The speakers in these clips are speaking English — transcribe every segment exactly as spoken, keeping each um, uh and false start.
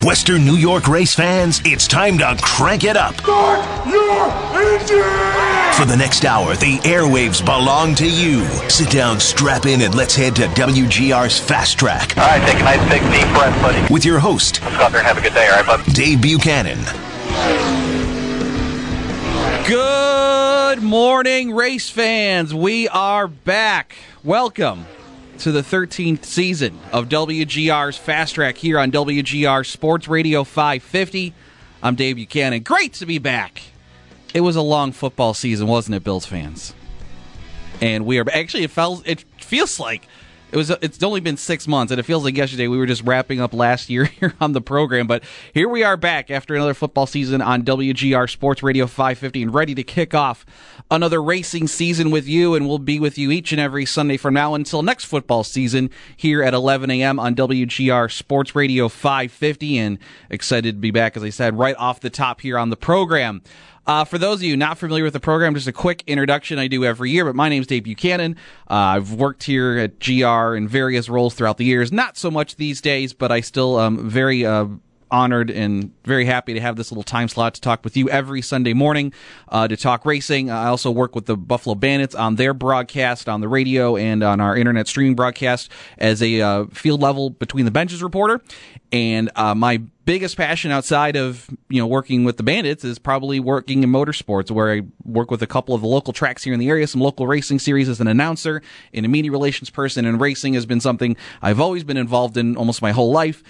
Western New York race fans, it's time to crank it up. Start your engine! For the next hour, the airwaves belong to you. Sit down, strap in, and let's head to W G R's Fast Track. All right, take a nice big deep breath, buddy. With your host, Let's go out there and have a good day, all right, bud? Dave Buchanan. Good morning, race fans. We are back. Welcome to the thirteenth season of W G R's Fast Track here on W G R Sports Radio five fifty. I'm Dave Buchanan. Great to be back. It was a long football season, wasn't it, Bills fans? And we are actually. It felt. It feels like it was. It's only been six months, and it feels like yesterday we were just wrapping up last year here on the program. But here we are back after another football season on W G R Sports Radio five fifty, and ready to kick off another racing season with you, and we'll be with you each and every Sunday from now until next football season here at eleven a.m. on W G R Sports Radio five fifty, and excited to be back, as I said, right off the top here on the program. Uh, for those of you not familiar with the program, just a quick introduction I do every year, but my name's Dave Buchanan. Uh, I've worked here at G R in various roles throughout the years, not so much these days, but I still am very uh, honored and very happy to have this little time slot to talk with you every Sunday morning uh, to talk racing. I also work with the Buffalo Bandits on their broadcast on the radio and on our internet streaming broadcast as a uh, field level between the benches reporter. And uh, my biggest passion outside of, you know, working with the Bandits is probably working in motorsports, where I work with a couple of the local tracks here in the area, some local racing series as an announcer and a media relations person. And racing has been something I've always been involved in almost my whole life.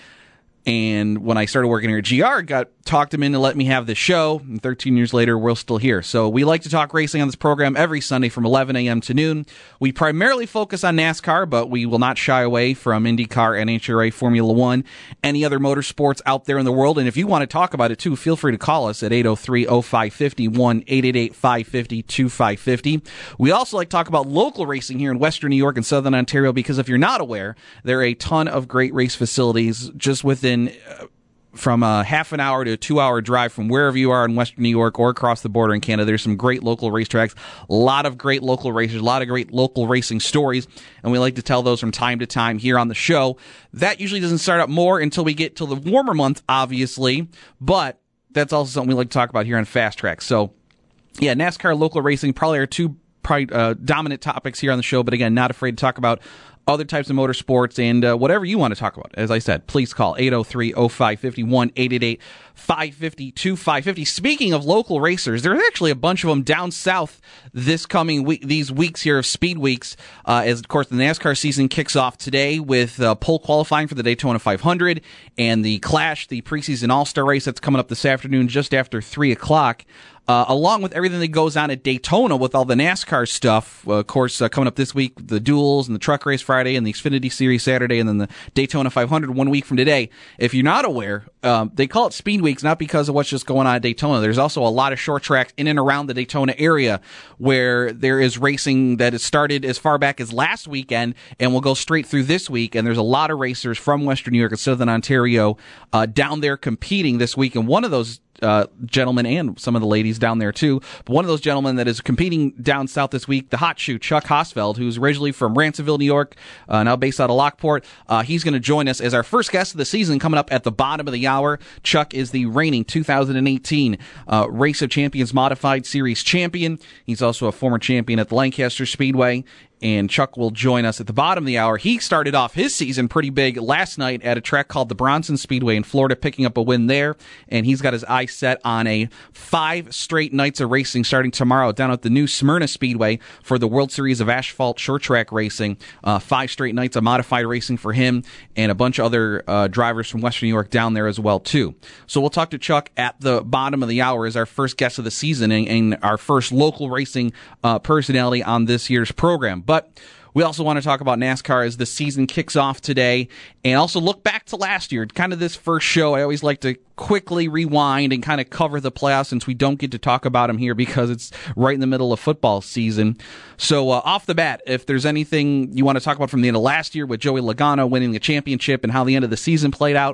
And when I started working here at G R, got talked him in to let me have this show, and thirteen years later, we're still here. So we like to talk racing on this program every Sunday from eleven a.m. to noon. We primarily focus on NASCAR, but we will not shy away from IndyCar, N H R A, Formula One, any other motorsports out there in the world. And if you want to talk about it too, feel free to call us at eight oh three oh five five oh, one eight eight eight, five five oh, two five five oh. We also like to talk about local racing here in Western New York and Southern Ontario, because if you're not aware, there are a ton of great race facilities just within Uh, from a half an hour to a two-hour drive from wherever you are in Western New York or across the border in Canada. There's some great local racetracks, a lot of great local racers, a lot of great local racing stories, and we like to tell those from time to time here on the show. That usually doesn't start up more until we get to the warmer months, obviously, but that's also something we like to talk about here on Fast Track. So, yeah, NASCAR, local racing probably are two probably, uh, dominant topics here on the show, but again, not afraid to talk about other types of motorsports and uh, whatever you want to talk about. As I said, please call eight oh three oh five five oh, one eight eight eight, five five oh, two five five oh. Speaking of local racers, there's actually a bunch of them down south this coming week, these weeks here of Speed Weeks, uh, as, of course, the NASCAR season kicks off today with uh, pole qualifying for the Daytona five hundred and the Clash, the preseason All-Star race that's coming up this afternoon just after three o'clock. Uh, along with everything that goes on at Daytona with all the NASCAR stuff, uh, of course, uh, coming up this week, the duels and the truck race Friday and the Xfinity Series Saturday and then the Daytona five hundred one week from today. If you're not aware, um, they call it Speed Weeks not because of what's just going on at Daytona. There's also a lot of short tracks in and around the Daytona area where there is racing that has started as far back as last weekend and will go straight through this week. And there's a lot of racers from Western New York and Southern Ontario uh, down there competing this week. And one of those Uh, gentlemen and some of the ladies down there too. But one of those gentlemen that is competing down south this week, the hot shoe, Chuck Hosfeld, who's originally from Ransomville, New York, uh, now based out of Lockport. Uh, he's going to join us as our first guest of the season coming up at the bottom of the hour. Chuck is the reigning two thousand eighteen uh, Race of Champions Modified Series champion. He's also a former champion at the Lancaster Speedway. And Chuck will join us at the bottom of the hour. He started off his season pretty big last night at a track called the Bronson Speedway in Florida, picking up a win there. And he's got his eyes set on a five straight nights of racing starting tomorrow down at the new Smyrna Speedway for the World Series of Asphalt Short Track Racing. Uh, five straight nights of modified racing for him and a bunch of other uh, drivers from Western New York down there as well, too. So we'll talk to Chuck at the bottom of the hour as our first guest of the season and, and our first local racing uh, personality on this year's program. But we also want to talk about NASCAR as the season kicks off today and also look back to last year. Kind of this first show, I always like to quickly rewind and kind of cover the playoffs since we don't get to talk about them here because it's right in the middle of football season. So uh, off the bat, if there's anything you want to talk about from the end of last year with Joey Logano winning the championship and how the end of the season played out,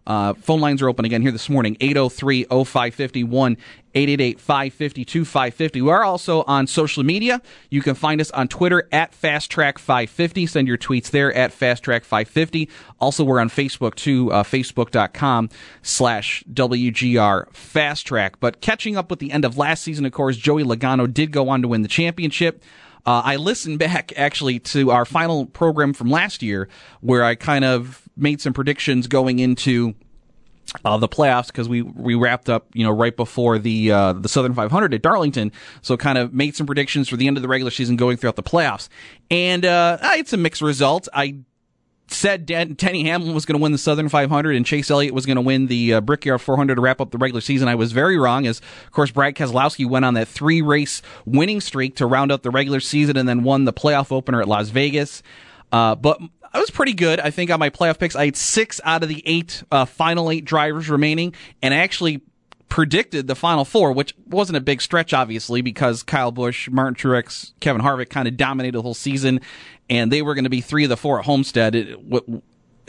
Uh, phone lines are open again here this morning, eight oh three oh five five oh, one eight eight eight five five oh two five five oh. We are also on social media. You can find us on Twitter at Fast Track five fifty. Send your tweets there at Fast Track five fifty. Also, we're on Facebook too, uh, facebook.com slash WGR Fast Track. But catching up with the end of last season, of course, Joey Logano did go on to win the championship. Uh, I listened back, actually, to our final program from last year where I kind of made some predictions going into uh, the playoffs because we, we wrapped up, you know, right before the uh, the Southern five hundred at Darlington. So kind of made some predictions for the end of the regular season going throughout the playoffs. And uh, I had some mixed results. I said Den- Denny Hamlin was going to win the Southern five hundred and Chase Elliott was going to win the uh, Brickyard four hundred to wrap up the regular season. I was very wrong, as, of course, Brad Keselowski went on that three-race winning streak to round out the regular season and then won the playoff opener at Las Vegas. Uh, but I was pretty good, I think, on my playoff picks. I had six out of the eight uh, final eight drivers remaining, and I actually predicted the final four, which wasn't a big stretch, obviously, because Kyle Busch, Martin Truex, Kevin Harvick kind of dominated the whole season, and they were going to be three of the four at Homestead. It, it,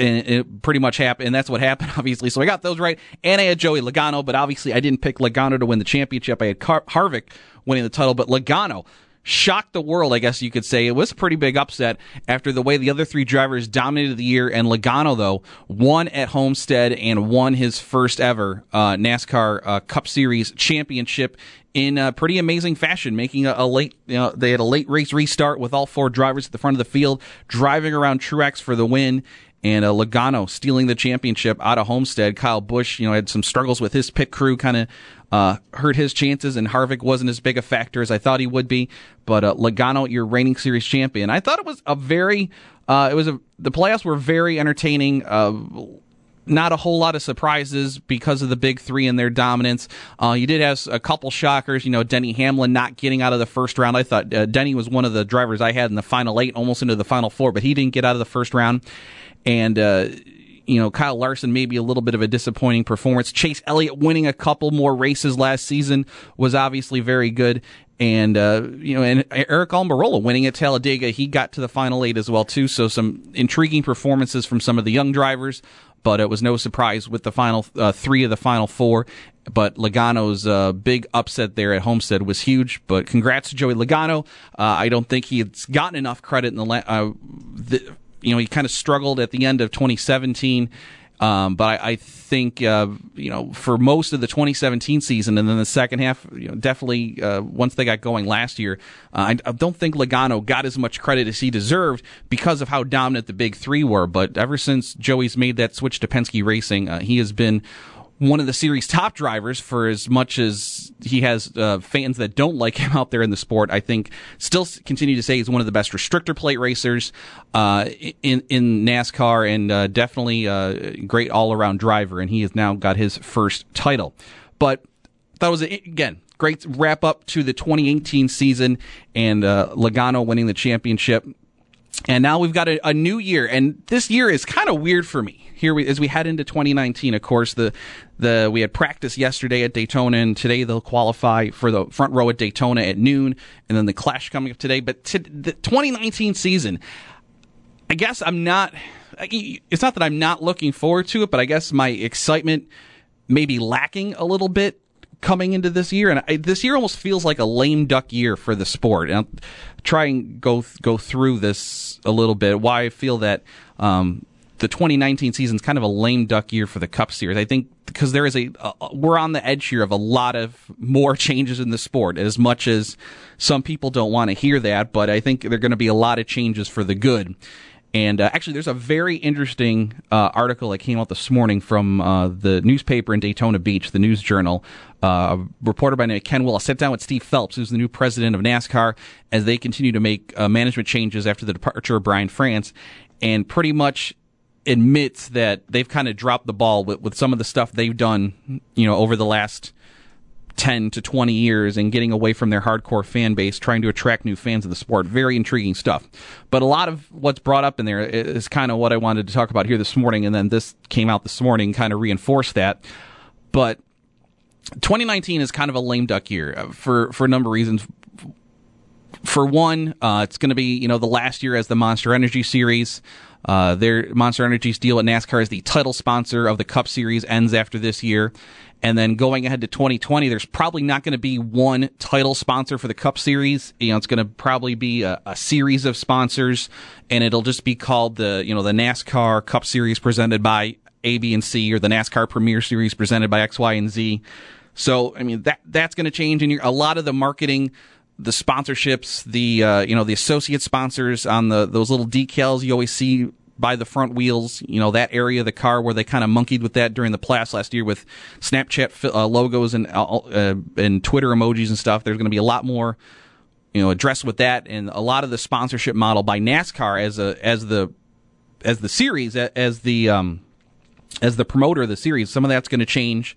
it pretty much happened, and that's what happened, obviously. So I got those right, and I had Joey Logano, but obviously I didn't pick Logano to win the championship. I had Car- Harvick winning the title, but Logano shocked the world, I guess you could say. It was a pretty big upset after the way the other three drivers dominated the year, and Logano, though, won at Homestead and won his first ever uh, NASCAR uh, Cup Series championship in a pretty amazing fashion, making a, a late, you know, they had a late race restart with all four drivers at the front of the field, driving around Truex for the win, and uh, Logano stealing the championship out of Homestead. Kyle Busch, you know, had some struggles with his pit crew, kind of uh, hurt his chances, and Harvick wasn't as big a factor as I thought he would be. But uh, Logano, your reigning series champion. I thought it was a very, uh, it was a, the playoffs were very entertaining. Uh, Not a whole lot of surprises because of the big three and their dominance. Uh, you did have a couple shockers. You know, Denny Hamlin not getting out of the first round. I thought uh, Denny was one of the drivers I had in the final eight, almost into the final four, but he didn't get out of the first round. And, uh, you know, Kyle Larson, maybe a little bit of a disappointing performance. Chase Elliott winning a couple more races last season was obviously very good. And, uh, you know, and Eric Almirola winning at Talladega, he got to the final eight as well, too. So some intriguing performances from some of the young drivers. But it was no surprise with the final uh, three of the final four. But Logano's uh, big upset there at Homestead was huge. But congrats to Joey Logano. Uh, I don't think he had gotten enough credit in the, la- uh, the you know, he kind of struggled at the end of twenty seventeen. Um, but I, I think, uh, you know, for most of the twenty seventeen season and then the second half, you know, definitely uh, once they got going last year, uh, I, I don't think Logano got as much credit as he deserved because of how dominant the big three were. But ever since Joey's made that switch to Penske Racing, uh, he has been one of the series' top drivers. For as much as he has uh, fans that don't like him out there in the sport, I think still continue to say he's one of the best restrictor plate racers uh, in in NASCAR, and uh, definitely a great all-around driver, and he has now got his first title. But that was, again, great wrap-up to the twenty eighteen season, and uh, Logano winning the championship. And now we've got a, a new year, and this year is kind of weird for me. Here we, as we head into twenty nineteen, of course, the the we had practice yesterday at Daytona, and today they'll qualify for the front row at Daytona at noon, and then the Clash coming up today. But to, the twenty nineteen season, I guess I'm not. It's not that I'm not looking forward to it, but I guess my excitement may be lacking a little bit coming into this year, and I, this year almost feels like a lame duck year for the sport. And I'll try and go go through this a little bit. Why I feel that um, the twenty nineteen season is kind of a lame duck year for the Cup Series. I think because there is a, a we're on the edge here of a lot of more changes in the sport. As much as some people don't want to hear that, but I think there are going to be a lot of changes for the good. And uh, actually, there's a very interesting uh, article that came out this morning from uh, the newspaper in Daytona Beach, the News Journal. Uh, a reporter by the name of Ken Will sat down with Steve Phelps, who's the new president of NASCAR, as they continue to make uh, management changes after the departure of Brian France, and pretty much admits that they've kind of dropped the ball with, with some of the stuff they've done, you know, over the last ten to twenty years, and getting away from their hardcore fan base, trying to attract new fans of the sport. Very intriguing stuff. But a lot of what's brought up in there is kind of what I wanted to talk about here this morning, and then this came out this morning, kind of reinforced that. But twenty nineteen is kind of a lame duck year for, for a number of reasons. For one, uh, it's going to be, you know, the last year as the Monster Energy Series. Uh, their Monster Energy's deal at NASCAR as the title sponsor of the Cup Series ends after this year. And then going ahead to twenty twenty, there's probably not going to be one title sponsor for the Cup Series. You know, it's going to probably be a, a series of sponsors, and it'll just be called the, you know, the NASCAR Cup Series presented by A, B, and C, or the NASCAR Premier Series presented by X, Y, and Z. So, I mean, that that's going to change, and a lot of the marketing, the sponsorships, the uh, you know, the associate sponsors on the those little decals you always see by the front wheels, you know, that area of the car where they kind of monkeyed with that during the playoffs last year with Snapchat uh, logos and uh, and Twitter emojis and stuff. There's going to be a lot more, you know, addressed with that, and a lot of the sponsorship model by NASCAR as a as the as the series as the um, as the promoter of the series. Some of that's going to change.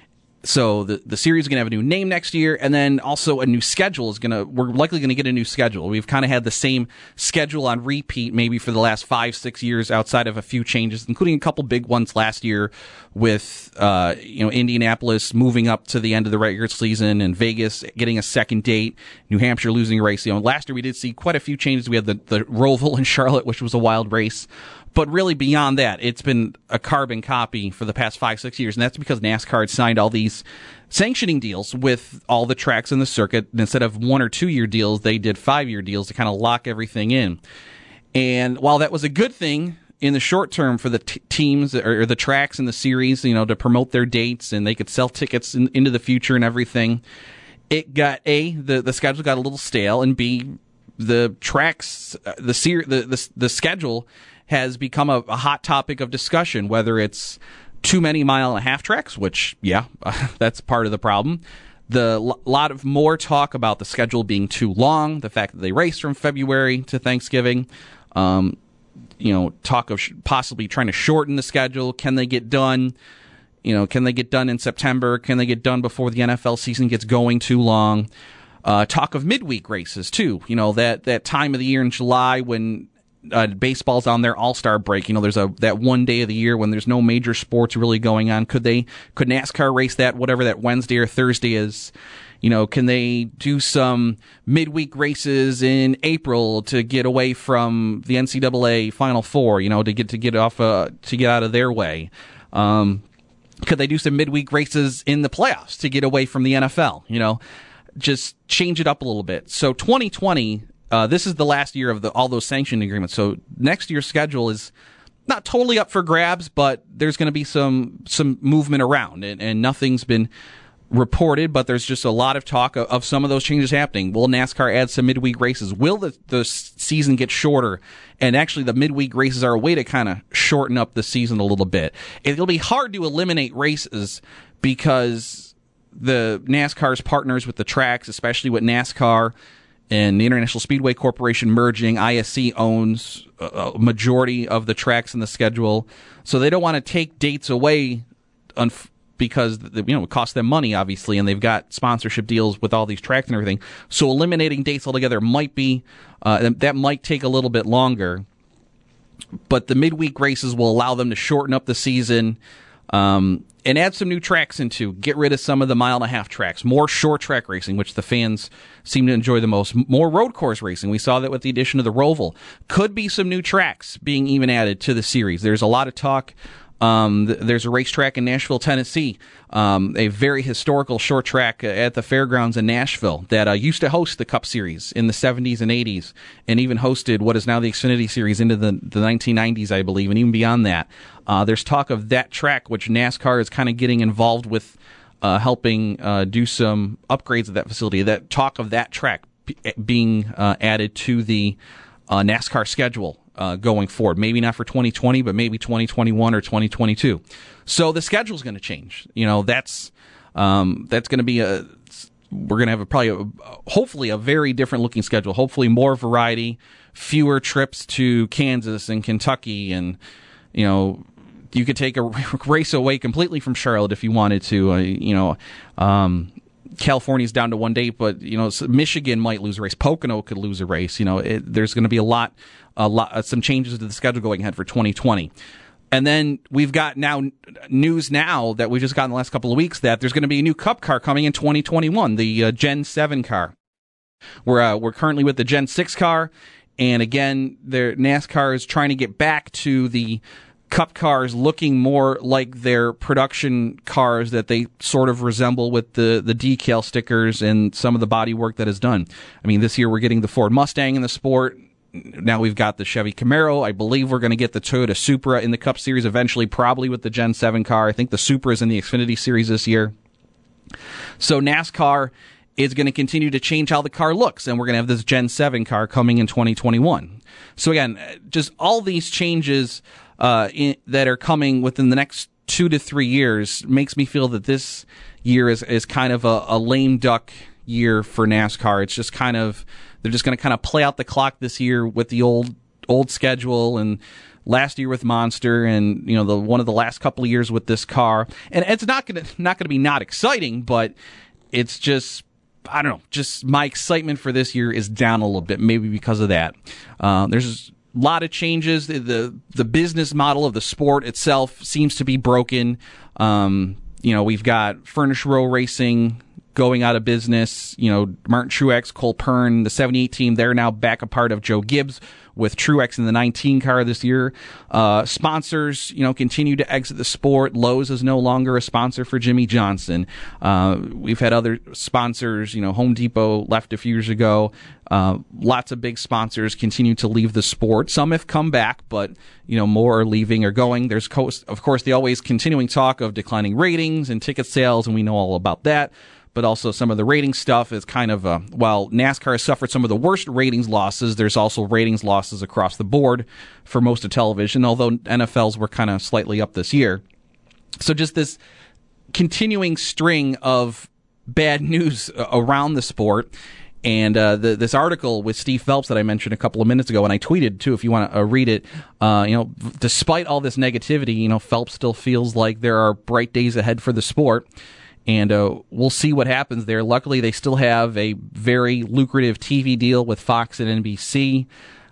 So the the series is going to have a new name next year, and then also a new schedule is going to. We're likely going to get a new schedule. We've kind of had the same schedule on repeat, maybe for the last five, six years, outside of a few changes, including a couple big ones last year, with uh, you know, Indianapolis moving up to the end of the regular season, and Vegas getting a second date, New Hampshire losing a race. You know, last year we did see quite a few changes. We had the the Roval in Charlotte, which was a wild race. But really, beyond that, it's been a carbon copy for the past five, six years, and that's because NASCAR had signed all these sanctioning deals with all the tracks in the circuit. And instead of one or two year deals, they did five year deals to kind of lock everything in. And while that was a good thing in the short term for the t- teams or, or the tracks in the series, you know, to promote their dates and they could sell tickets in, into the future and everything, it got A, the the schedule got a little stale, and B, the tracks, the ser- the, the the schedule has become a, a hot topic of discussion, whether it's too many mile and a half tracks, which, yeah, that's part of the problem. The l- lot of more talk about the schedule being too long, the fact that they race from February to Thanksgiving, um, you know, talk of sh- possibly trying to shorten the schedule. Can they get done? You know, can they get done in September? Can they get done before the N F L season gets going too long? Uh, talk of midweek races, too. You know, that, that time of the year in July when Uh, baseball's on their all-star break. You know, there's a that one day of the year when there's no major sports really going on. Could they? Could NASCAR race that whatever that Wednesday or Thursday is? You know, can they do some midweek races in April to get away from the N C double A Final Four? You know, to get to get off uh, to get out of their way. Um, could they do some midweek races in the playoffs to get away from the N F L? You know, just change it up a little bit. So twenty twenty. Uh, this is the last year of the, all those sanctioning agreements. So next year's schedule is not totally up for grabs, but there's going to be some some movement around, and, and nothing's been reported, but there's just a lot of talk of, of some of those changes happening. Will NASCAR add some midweek races? Will the, the season get shorter? And actually, the midweek races are a way to kind of shorten up the season a little bit. It'll be hard to eliminate races because the NASCAR's partners with the tracks, especially with NASCAR and the International Speedway Corporation merging, I S C owns a majority of the tracks in the schedule, so they don't want to take dates away unf- because, you know, it costs them money, obviously, and they've got sponsorship deals with all these tracks and everything. So eliminating dates altogether might be uh, that might take a little bit longer, but the midweek races will allow them to shorten up the season. Um, and add some new tracks into, get rid of some of the mile and a half tracks, more short track racing, which the fans seem to enjoy the most, more road course racing. We saw that with the addition of the Roval. Could be some new tracks being even added to the series. There's a lot of talk. Um, th- there's a racetrack in Nashville, Tennessee, um, a very historical short track at the fairgrounds in Nashville that uh, used to host the Cup Series in the seventies and eighties, and even hosted what is now the Xfinity Series into the, the nineteen nineties, I believe, and even beyond that. Uh, there's talk of that track, which NASCAR is kind of getting involved with, uh, helping uh, do some upgrades at that facility. That talk of that track p- being uh, added to the uh, NASCAR schedule. Uh, going forward, maybe not for twenty twenty, but maybe twenty twenty-one or twenty twenty-two. So the schedule's going to change. You know, that's um, that's going to be a. We're going to have a, probably, a, hopefully, a very different looking schedule. Hopefully, more variety, fewer trips to Kansas and Kentucky, and you know, you could take a race away completely from Charlotte if you wanted to. Uh, you know. Um, California's down to one day, but you know, Michigan might lose a race. Pocono could lose a race. You know, it, there's going to be a lot, a lot, uh, some changes to the schedule going ahead for twenty twenty. And then we've got now news now that we just got in the last couple of weeks that there's going to be a new Cup car coming in twenty twenty-one, the uh, Gen seven car. We're uh, we're currently with the Gen six car. And again, their NASCAR is trying to get back to the Cup cars looking more like their production cars that they sort of resemble with the, the decal stickers and some of the body work that is done. I mean, this year we're getting the Ford Mustang in the sport. Now we've got the Chevy Camaro. I believe we're going to get the Toyota Supra in the Cup Series eventually, probably with the Gen seven car. I think the Supra is in the Xfinity Series this year. So NASCAR is going to continue to change how the car looks, and we're going to have this Gen seven car coming in twenty twenty-one. So again, just all these changes Uh, in, that are coming within the next two to three years makes me feel that this year is, is kind of a, a lame duck year for NASCAR. It's just kind of, they're just going to kind of play out the clock this year with the old old schedule, and last year with Monster, and you know the one of the last couple of years with this car. And it's not going to not going to be not exciting, but it's just, I don't know, just my excitement for this year is down a little bit, maybe because of that. Uh, there's a lot of changes. The, the the business model of the sport itself seems to be broken. Um, you know, we've got Furnish Row Racing going out of business. You know, Martin Truex, Cole Pearn, the seventy-eight team, they're now back a part of Joe Gibbs with Truex in the nineteen car this year. Uh, sponsors, you know, continue to exit the sport. Lowe's is no longer a sponsor for Jimmy Johnson. Uh, we've had other sponsors, you know, Home Depot left a few years ago. Uh, lots of big sponsors continue to leave the sport. Some have come back, but, you know, more are leaving or going. There's, co- of course, the always continuing talk of declining ratings and ticket sales, and we know all about that. But also some of the rating stuff is kind of, uh, while NASCAR has suffered some of the worst ratings losses, there's also ratings losses across the board for most of television, although N F L's were kind of slightly up this year. So just this continuing string of bad news around the sport. And uh, the, this article with Steve Phelps that I mentioned a couple of minutes ago, and I tweeted too, if you want to uh, read it. Uh, you know, despite all this negativity, you know, Phelps still feels like there are bright days ahead for the sport, and uh, we'll see what happens there. Luckily, they still have a very lucrative T V deal with Fox and N B C,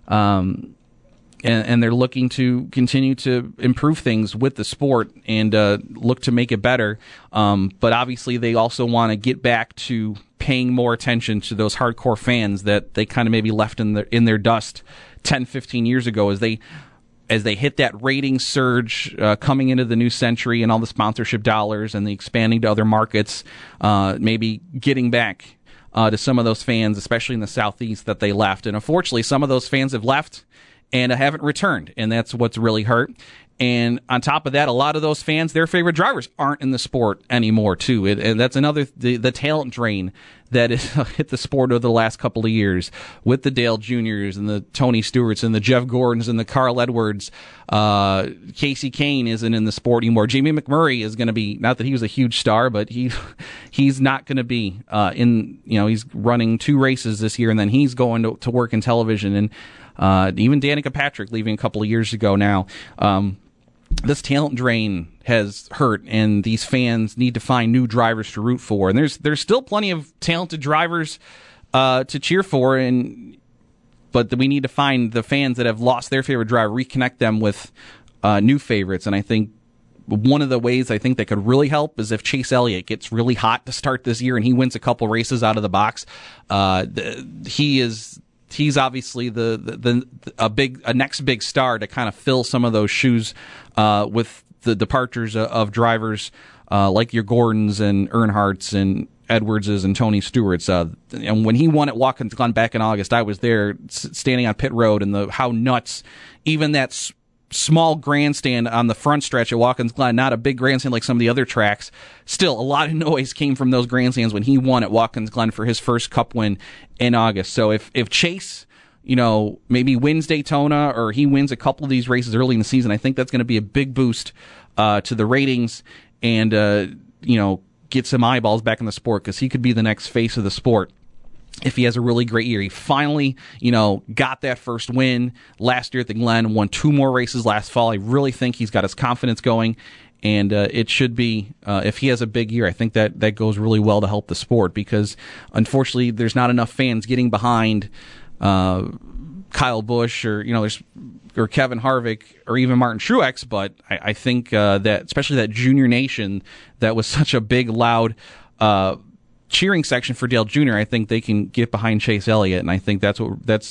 um, and, and they're looking to continue to improve things with the sport and uh, look to make it better. Um, but obviously, they also want to get back to paying more attention to those hardcore fans that they kind of maybe left in their in their dust ten, fifteen years ago as they as they hit that rating surge uh, coming into the new century and all the sponsorship dollars and the expanding to other markets, uh, maybe getting back uh, to some of those fans, especially in the Southeast, that they left. And unfortunately, some of those fans have left and haven't returned, and that's what's really hurt. And on top of that, a lot of those fans, their favorite drivers aren't in the sport anymore, too. It, and that's another, the, the talent drain that has hit the sport over the last couple of years with the Dale Juniors and the Tony Stewarts and the Jeff Gordons and the Carl Edwards. Uh, Casey Kane isn't in the sport anymore. Jamie McMurray is going to be, not that he was a huge star, but he he's not going to be uh, in, you know, he's running two races this year, and then he's going to, to work in television. And uh, even Danica Patrick leaving a couple of years ago now. Um, This talent drain has hurt, and these fans need to find new drivers to root for. And there's there's still plenty of talented drivers uh, to cheer for, and but we need to find the fans that have lost their favorite driver, reconnect them with uh, new favorites. And I think one of the ways I think that could really help is if Chase Elliott gets really hot to start this year and he wins a couple races out of the box. Uh, he is. He's obviously the, the, the a big a next big star to kind of fill some of those shoes uh, with the departures of, of drivers uh, like your Gordons and Earnhardts and Edwardses and Tony Stewarts. Uh, and when he won at Watkins Glen back in August, I was there standing on pit road, and the how nuts even that s- small grandstand on the front stretch at Watkins Glen, not a big grandstand like some of the other tracks. Still, a lot of noise came from those grandstands when he won at Watkins Glen for his first Cup win in August. So if, if Chase, you know, maybe wins Daytona or he wins a couple of these races early in the season, I think that's going to be a big boost uh, to the ratings and, uh, you know, get some eyeballs back in the sport, because he could be the next face of the sport if he has a really great year. He finally, you know, got that first win last year at the Glen, won two more races last fall. I really think he's got his confidence going, and uh, it should be, uh, if he has a big year, I think that, that goes really well to help the sport, because unfortunately there's not enough fans getting behind uh, Kyle Busch or, you know, there's or Kevin Harvick or even Martin Truex, but I, I think uh, that, especially that Junior Nation that was such a big, loud uh cheering section for Dale Junior, I think they can get behind Chase Elliott, and I think that's what that's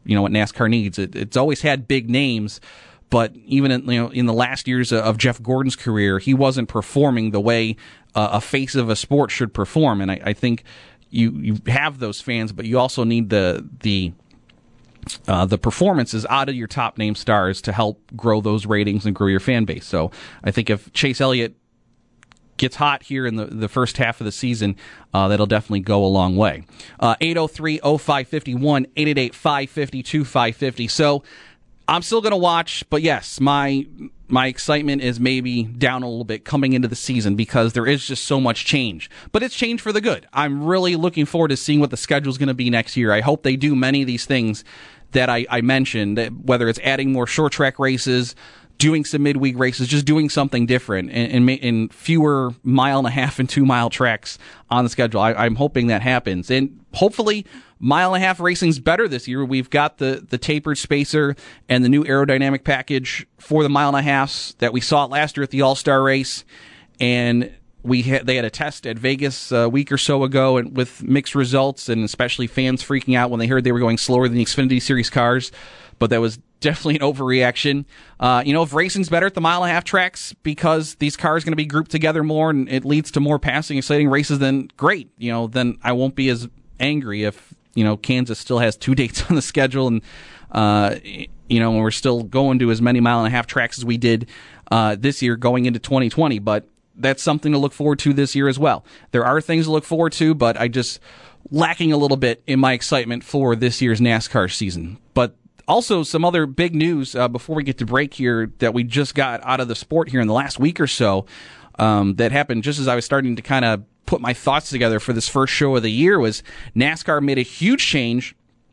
you know what NASCAR needs. It, it's always had big names, but even in, you know in the last years of Jeff Gordon's career, he wasn't performing the way uh, a face of a sport should perform. And I, I think you you have those fans, but you also need the the Uh, the performances out of your top name stars to help grow those ratings and grow your fan base. So I think if Chase Elliott gets hot here in the, the first half of the season, uh, that'll definitely go a long way. Uh, eight oh three oh five five one, eight eight eight, five five zero, two five five zero. So I'm still going to watch, but yes, my my excitement is maybe down a little bit coming into the season because there is just so much change. But it's change for the good. I'm really looking forward to seeing what the schedule is going to be next year. I hope they do many of these things that I, I mentioned, that whether it's adding more short track races, doing some midweek races, just doing something different, and, and, and fewer mile and a half and two mile tracks on the schedule. I, I'm hoping that happens. And hopefully mile and a half racing's better this year. We've got the, the tapered spacer and the new aerodynamic package for the mile and a halves that we saw last year at the All-Star race. And we had, they had a test at Vegas a week or so ago, and with mixed results, and especially fans freaking out when they heard they were going slower than the Xfinity Series cars. But that was definitely an overreaction. Uh, you know, if racing's better at the mile and a half tracks because these cars are going to be grouped together more and it leads to more passing, exciting races, then great. You know, then I won't be as angry if, you know, Kansas still has two dates on the schedule and, uh, you know, we're still going to as many mile and a half tracks as we did uh, this year going into twenty twenty. But that's something to look forward to this year as well. There are things to look forward to, but I just lacking a little bit in my excitement for this year's NASCAR season. But also some other big news uh, before we get to break here that we just got out of the sport here in the last week or so um, that happened just as I was starting to kind of put my thoughts together for this first show of the year was NASCAR made a huge change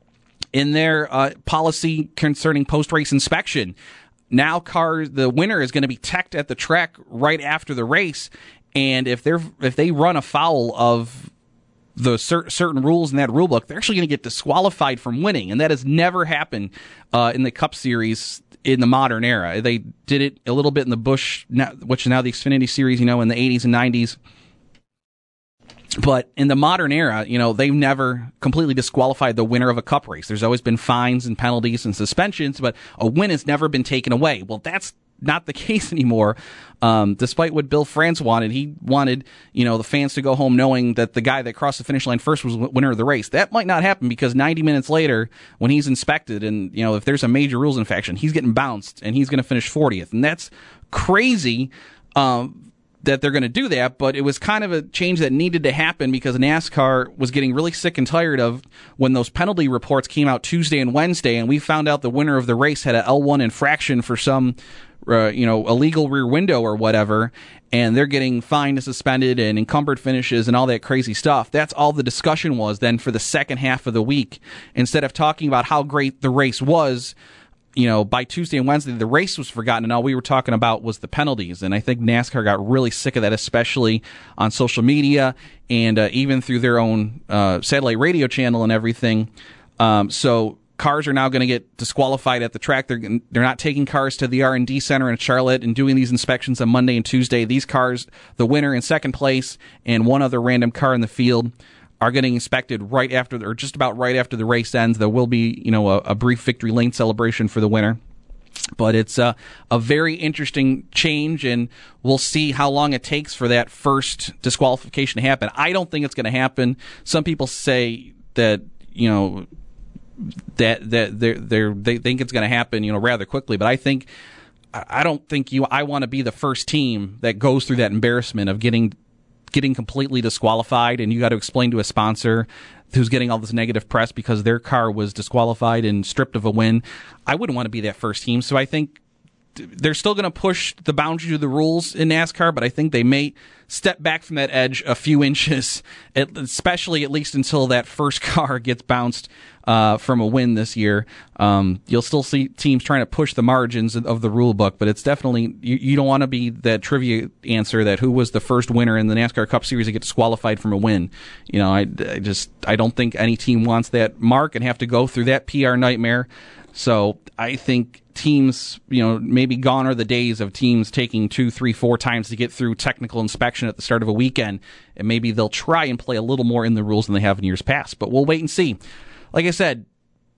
in their uh, policy concerning post-race inspection. Now, car the winner is going to be teched at the track right after the race, and if they're if they run afoul of the cer- certain rules in that rule book, they're actually going to get disqualified from winning, and that has never happened uh, in the Cup Series in the modern era. They did it a little bit in the Busch, which is now the Xfinity Series, you know, in the eighties and nineties. But in the modern era, you know, they've never completely disqualified the winner of a Cup race. There's always been fines and penalties and suspensions, but a win has never been taken away. Well, that's not the case anymore. Um, despite what Bill France wanted, he wanted, you know, the fans to go home knowing that the guy that crossed the finish line first was the winner of the race. That might not happen because ninety minutes later, when he's inspected and, you know, if there's a major rules infraction, he's getting bounced and he's going to finish fortieth. And that's crazy. Um, that they're going to do that, but it was kind of a change that needed to happen because NASCAR was getting really sick and tired of when those penalty reports came out Tuesday and Wednesday, and we found out the winner of the race had a L one infraction for some, uh, you know, illegal rear window or whatever, and they're getting fined and suspended and encumbered finishes and all that crazy stuff. That's all the discussion was then for the second half of the week. Instead of talking about how great the race was, you know, by Tuesday and Wednesday, the race was forgotten, and all we were talking about was the penalties. And I think NASCAR got really sick of that, especially on social media and uh, even through their own uh, satellite radio channel and everything. Um, so cars are now going to get disqualified at the track. They're they're not taking cars to the R and D Center in Charlotte and doing these inspections on Monday and Tuesday. These cars, the winner in second place and one other random car in the field, are getting inspected right after, or just about right after the race ends. There will be, you know, a, a brief victory lane celebration for the winner. But it's a, a very interesting change, and we'll see how long it takes for that first disqualification to happen. I don't think it's going to happen. Some people say that, you know, that that they're, they're, they think it's going to happen, you know, rather quickly. But I think, I don't think you. I want to be the first team that goes through that embarrassment of getting. getting completely disqualified, and you got to explain to a sponsor who's getting all this negative press because their car was disqualified and stripped of a win. I wouldn't want to be that first team, so I think they're still going to push the boundaries of the rules in NASCAR, but I think they may step back from that edge a few inches, especially at least until that first car gets bounced uh, from a win this year. Um, you'll still see teams trying to push the margins of the rule book, but it's definitely, you, you don't want to be that trivia answer that who was the first winner in the NASCAR Cup Series to get disqualified from a win. You know, I, I just, I don't think any team wants that mark and have to go through that P R nightmare. So I think teams, you know, maybe gone are the days of teams taking two, three, four times to get through technical inspection at the start of a weekend, and maybe they'll try and play a little more in the rules than they have in years past. But we'll wait and see. Like I said,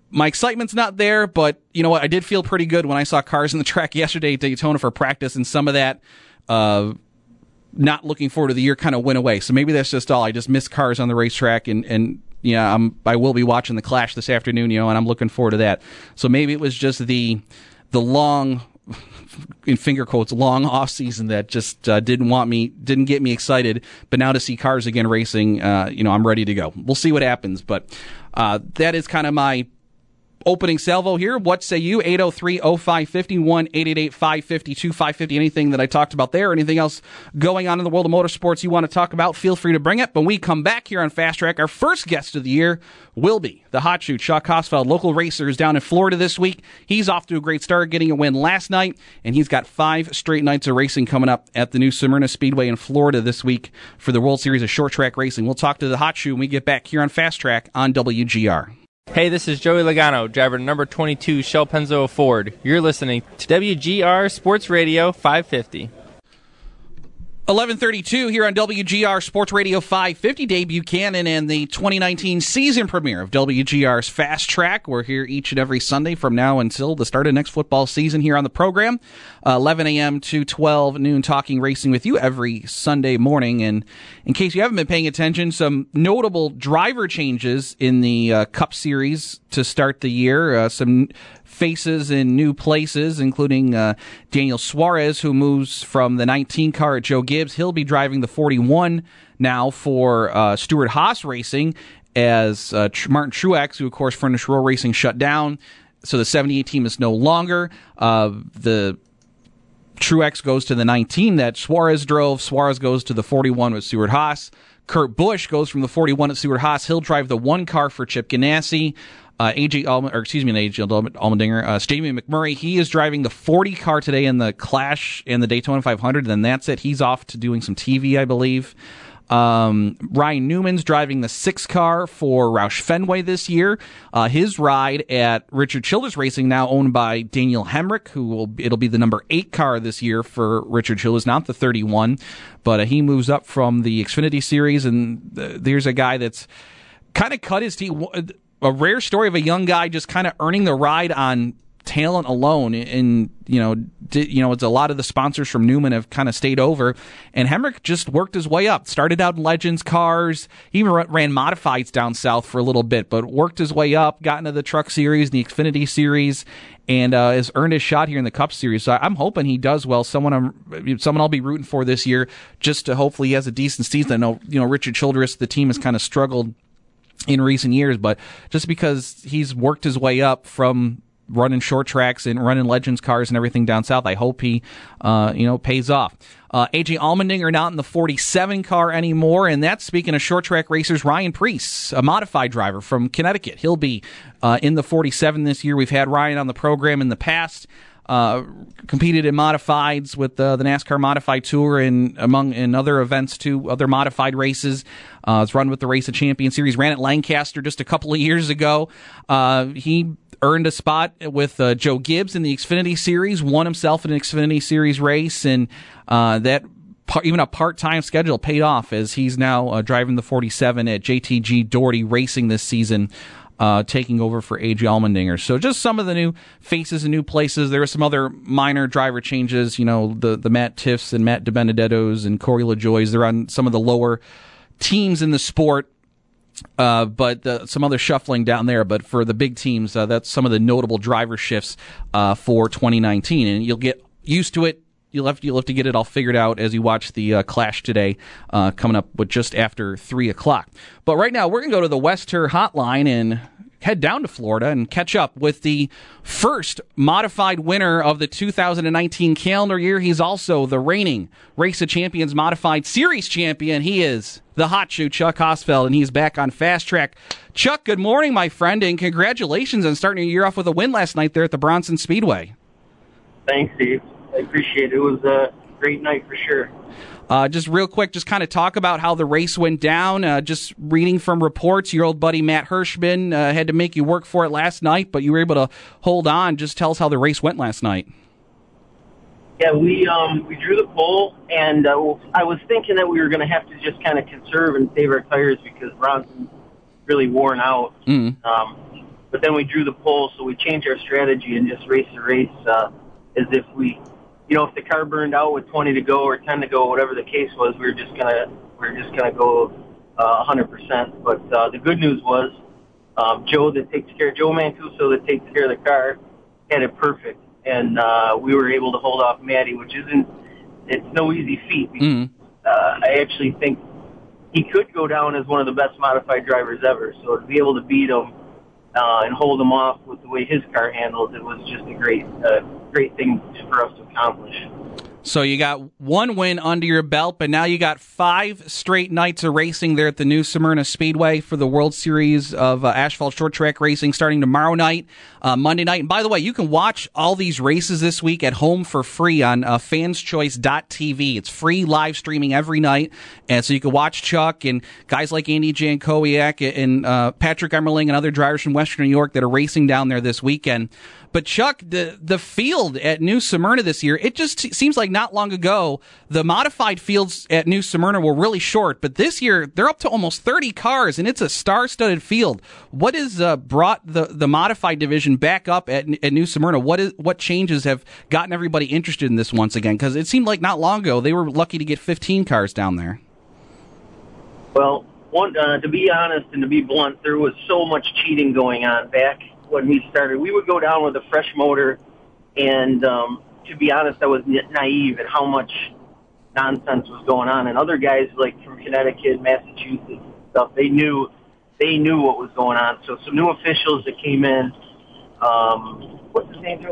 my excitement's not there, but you know what? I did feel pretty good when I saw cars in the track yesterday at Daytona for practice, and some of that uh, not looking forward to the year kind of went away. So maybe that's just all. I just miss cars on the racetrack, and, and yeah, I'm, I will be watching the Clash this afternoon, you know, and I'm looking forward to that. So maybe it was just the the long, in finger quotes, long off season that just uh, didn't want me, didn't get me excited. But now to see cars again racing, uh, you know, I'm ready to go. We'll see what happens, but uh, that is kind of my opening salvo here. What say you? eight oh three oh five five oh, one eight eight eight five five two five five oh. Anything that I talked about there, anything else going on in the world of motorsports you want to talk about, feel free to bring it. When we come back here on Fast Track, our first guest of the year will be the hot shoot, Chuck Hosfeld, local racers down in Florida this week. He's off to a great start, getting a win last night, and he's got five straight nights of racing coming up at the new Smyrna Speedway in Florida this week for the World Series of Short Track Racing. We'll talk to the hot shoot when we get back here on Fast Track on W G R. Hey, this is Joey Logano, driver number twenty-two, Shell Penzo Ford. You're listening to W G R Sports Radio five fifty. eleven thirty-two here on W G R Sports Radio five fifty. Dave Buchanan and the twenty nineteen season premiere of W G R's Fast Track. We're here each and every Sunday from now until the start of next football season here on the program. Uh, eleven a.m. to twelve noon, talking racing with you every Sunday morning. And in case you haven't been paying attention, some notable driver changes in the uh, Cup Series to start the year. Uh, some faces in new places, including uh, Daniel Suarez, who moves from the nineteen car at Joe Gibbs. He'll be driving the forty-one now for uh, Stuart Haas Racing, as uh, Martin Truex, who of course Furnish Row Racing shut down. So the seventy-eight team is no longer. Uh, the Truex goes to the nineteen that Suarez drove. Suarez goes to the forty-one with Stuart Haas. Kurt Busch goes from the forty-one at Stuart Haas. He'll drive the one car for Chip Ganassi. Uh, A J Allman, or excuse me, A J Allmendinger, uh, Stephen McMurray, he is driving the forty car today in the Clash and the Daytona five hundred. Then that's it. He's off to doing some T V, I believe. Um, Ryan Newman's driving the six car for Roush Fenway this year. Uh, his ride at Richard Childress Racing, now owned by Daniel Hemrick, who will, it'll be the number eight car this year for Richard Childress, not the thirty-one, but uh, he moves up from the Xfinity Series, and uh, there's a guy that's kind of cut his teeth. A rare story of a young guy just kind of earning the ride on talent alone. And, you know, did, you know, it's a lot of the sponsors from Newman have kind of stayed over, and Hemrick just worked his way up. Started out in Legends cars, he even ran modifieds down south for a little bit, but worked his way up, got into the Truck Series, the Xfinity Series, and uh, has earned his shot here in the Cup Series. So I'm hoping he does well. Someone I'm, someone I'll be rooting for this year, just to hopefully he has a decent season. I know, you know, Richard Childress, the team has kind of struggled in recent years, but just because he's worked his way up from running short tracks and running Legends cars and everything down south, I hope he, uh, you know, pays off. Uh, A J Allmendinger not in the forty-seven car anymore, and that's, speaking of short track racers, Ryan Preece, a modified driver from Connecticut. He'll be uh, in the forty-seven this year. We've had Ryan on the program in the past. Uh, competed in modifieds with uh, the NASCAR Modified Tour and among in other events too, other modified races. Uh, it's run with the Race of Champions Series. Ran at Lancaster just a couple of years ago. Uh, he earned a spot with uh, Joe Gibbs in the Xfinity Series. Won himself in an Xfinity Series race, and uh, that even a part-time schedule paid off, as he's now uh, driving the forty-seven at J T G Doherty Racing this season. Uh, taking over for A J Allmendinger. So just some of the new faces and new places. There are some other minor driver changes, you know, the, the Matt Tiffs and Matt DiBenedettos and Corey LaJoyes. They're on some of the lower teams in the sport, uh, but uh, some other shuffling down there. But for the big teams, uh, that's some of the notable driver shifts uh, for twenty nineteen. And you'll get used to it. You'll have, you'll have to get it all figured out as you watch the uh, Clash today, uh, coming up with just after three o'clock. But right now, we're going to go to the Wester Hotline and head down to Florida and catch up with the first modified winner of the two thousand nineteen calendar year. He's also the reigning Race of Champions Modified Series champion. He is the hot shoe, Chuck Hosfeld, and he's back on Fast Track. Chuck, good morning, my friend, and congratulations on starting your year off with a win last night there at the Bronson Speedway. Thanks, Steve. I appreciate it. It was a great night for sure. Uh, just real quick, just kind of talk about how the race went down. Uh, just reading from reports, your old buddy Matt Hirschman uh, had to make you work for it last night, but you were able to hold on. Just tell us how the race went last night. Yeah, we um, we drew the pole, and uh, I was thinking that we were going to have to just kind of conserve and save our tires because Bronson's really worn out. Mm. Um, but then we drew the pole, so we changed our strategy and just raced the race uh, as if we, you know, if the car burned out with twenty to go or ten to go, whatever the case was, we were just gonna we were just gonna go uh, one hundred percent. But uh, the good news was um, Joe that takes care, Joe Mancuso that takes care of the car, had it perfect, and uh, we were able to hold off Matty, which isn't it's no easy feat. Because, mm. uh, I actually think he could go down as one of the best modified drivers ever. So to be able to beat him uh, and hold him off with the way his car handles, it was just a great, uh, great thing for us to accomplish. So you got one win under your belt, but now you got five straight nights of racing there at the New Smyrna Speedway for the World Series of uh, Asphalt Short Track Racing starting tomorrow night, uh, Monday night. And by the way, you can watch all these races this week at home for free on uh, fans choice dot t v. It's free live streaming every night, and so you can watch Chuck and guys like Andy Jankowiak and uh, Patrick Emmerling and other drivers from Western New York that are racing down there this weekend. But Chuck, the the field at New Smyrna this year, it just t- seems like not long ago, the modified fields at New Smyrna were really short. But this year, they're up to almost thirty cars, and it's a star-studded field. What has uh, brought the, the modified division back up at, at New Smyrna? What is what changes have gotten everybody interested in this once again? Because it seemed like not long ago, they were lucky to get fifteen cars down there. Well, one, uh, to be honest and to be blunt, there was so much cheating going on back when we started. We would go down with a fresh motor, and um, to be honest, I was naive at how much nonsense was going on. And other guys like from Connecticut, Massachusetts, and stuff, they knew they knew what was going on. So some new officials that came in, um, what's his name?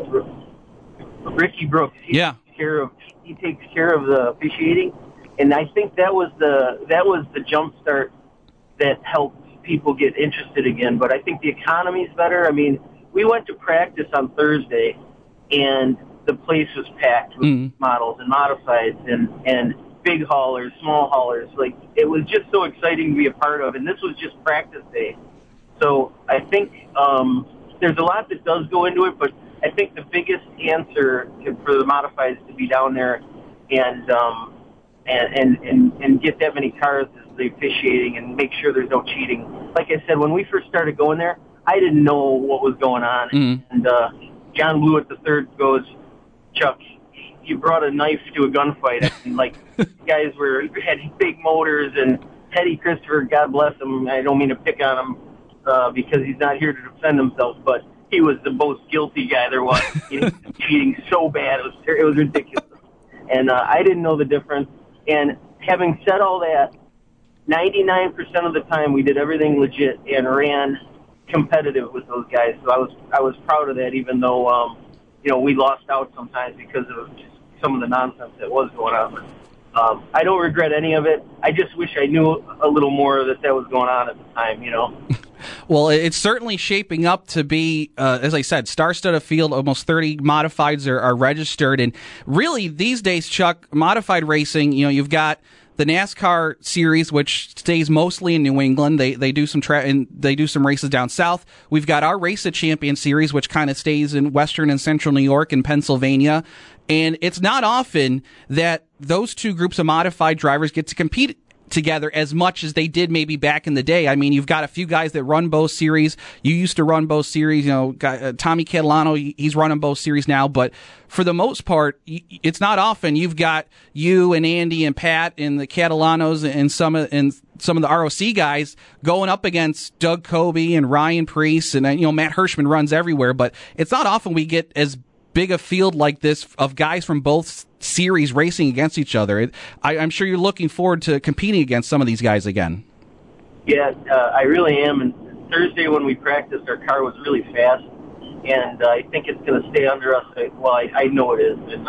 Ricky Brooks. He yeah, takes care of he takes care of the officiating, and I think that was the that was the jump start that helped people get interested again. But I think the economy's better. I mean, we went to practice on Thursday, and the place was packed with mm. models and modifieds and, and big haulers, small haulers. Like, it was just so exciting to be a part of, and this was just practice day. So I think um, there's a lot that does go into it, but I think the biggest answer to, for the modifieds to be down there and, um, and, and, and, and get that many cars is the officiating and make sure there's no cheating. Like I said, when we first started going there, I didn't know what was going on. Mm. And uh, John Blewett the third goes, Chuck, you brought a knife to a gunfight. And, like, guys were had big motors, and Teddy Christopher, God bless him, I don't mean to pick on him uh, because he's not here to defend himself, but he was the most guilty guy there was. He was cheating so bad. It was, it was ridiculous. And uh, I didn't know the difference. And having said all that, ninety-nine percent of the time we did everything legit and ran competitive with those guys. So I was I was proud of that, even though um, you know we lost out sometimes because of just some of the nonsense that was going on. But, um, I don't regret any of it. I just wish I knew a little more that that was going on at the time. You know. Well, it's certainly shaping up to be, uh, as I said, star-studded field. Almost thirty modifieds are, are registered, and really these days, Chuck, modified racing. You know, you've got the NASCAR series, which stays mostly in New England. They they do some tra- and they do some races down south. We've got our Race of Champions series, which kind of stays in Western and Central New York and Pennsylvania. And it's not often that those two groups of modified drivers get to compete together as much as they did maybe back in the day. I mean, you've got a few guys that run both series. You used to run both series. You know, guy, uh, Tommy Catalano, he's running both series now. But for the most part, it's not often you've got you and Andy and Pat and the Catalanos and some of and some of the R O C guys going up against Doug Coby and Ryan Preece, and you know Matt Hirschman runs everywhere. But it's not often we get as big a field like this of guys from both series racing against each other. It, I, I'm sure you're looking forward to competing against some of these guys again. Yeah, uh, I really am. And Thursday when we practiced, our car was really fast, and uh, I think it's going to stay under us. Well, I, I know it is. And